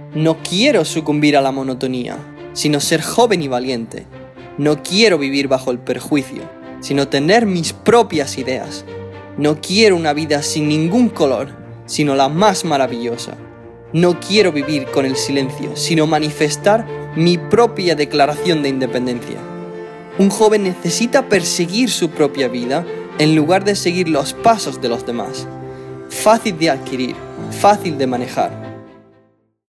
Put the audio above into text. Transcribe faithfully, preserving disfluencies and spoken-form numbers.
No quiero sucumbir a la monotonía, sino ser joven y valiente. No quiero vivir bajo el perjuicio, sino tener mis propias ideas. No quiero una vida sin ningún color, sino la más maravillosa. No quiero vivir con el silencio, sino manifestar mi propia declaración de independencia. Un joven necesita perseguir su propia vida en lugar de seguir los pasos de los demás. Fácil de adquirir, fácil de manejar.